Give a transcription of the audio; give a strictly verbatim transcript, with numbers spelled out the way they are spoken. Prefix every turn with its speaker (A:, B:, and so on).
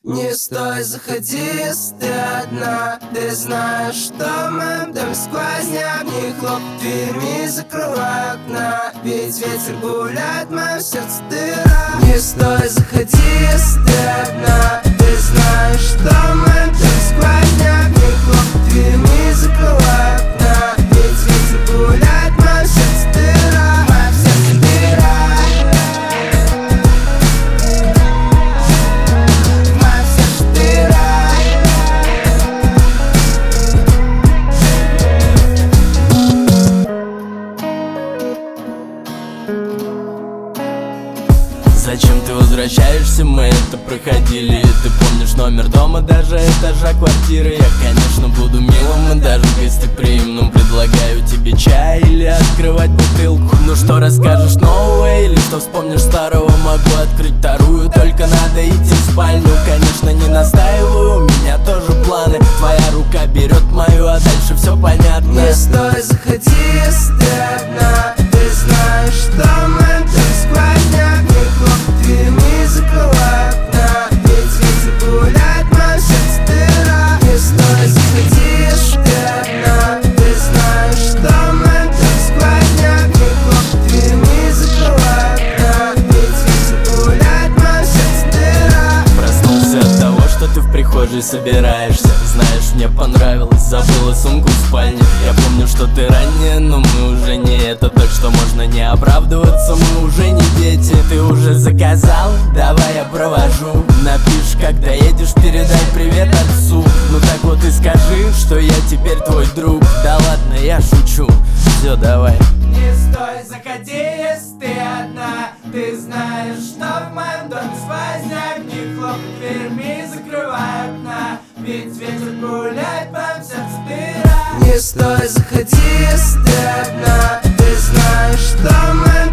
A: Не стой, заходи, если ты одна. Ты знаешь, что в моем доме сквозняк. Не хлоп дверьми, закрывай окна, ведь ветер гуляет, в моем сердце дыра. Не стой, заходи, если ты одна. Ты знаешь, что в моем доме сквозняк. Не хлоп дверьми, закрывай окна, ведь ветер гуляет, в моем сердце дыра. В моем сердце дыра.
B: Зачем ты возвращаешься, мы это проходили. Ты помнишь номер дома, даже этажа квартиры. Я, конечно, буду милым и даже гостеприимным. Предлагаю тебе чай или открывать бутылку. Ну что расскажешь нового или что вспомнишь старого? Могу открыть вторую, только надо идти в спальню. Конечно, не настаиваю, у меня тоже планы. Твоя рука берет мою, а дальше все понятно.
A: Не стой, заходи, если ты одна. Ты знаешь, что в моем доме сквозняк. Не хлоп дверьми, закрывай окна, ведь ветер гуляет, в моем сердце дыра. Не стой, заходи, если ты одна. Ты знаешь, что в моем доме сквозняк. Не хлоп дверьми, закрывай окна, ведь ветер гуляет, в моем сердце дыра.
B: Проснулся от того, что ты в прихожей собираешься. Знаешь, мне понравилось, забыла сумку в спальне. Я помню, что ты ранняя, но мы уже не это. Так что можно не оправдываться, мы уже не дети. Ты уже заказал? Давай я провожу. Напишешь, когда едешь, передай привет отцу. Ну так вот и скажи, что я теперь твой друг. Да ладно, я шучу. Все, давай.
A: Не стой, заходи, если ты одна. Ты знаешь, что в моем доме сквозняк. Не хлопай дверьми, закрывай окна, ведь ветер гуляет, в моем сердце дыра. Не стой, заходи, если ты одна. Ты знаешь, что в моем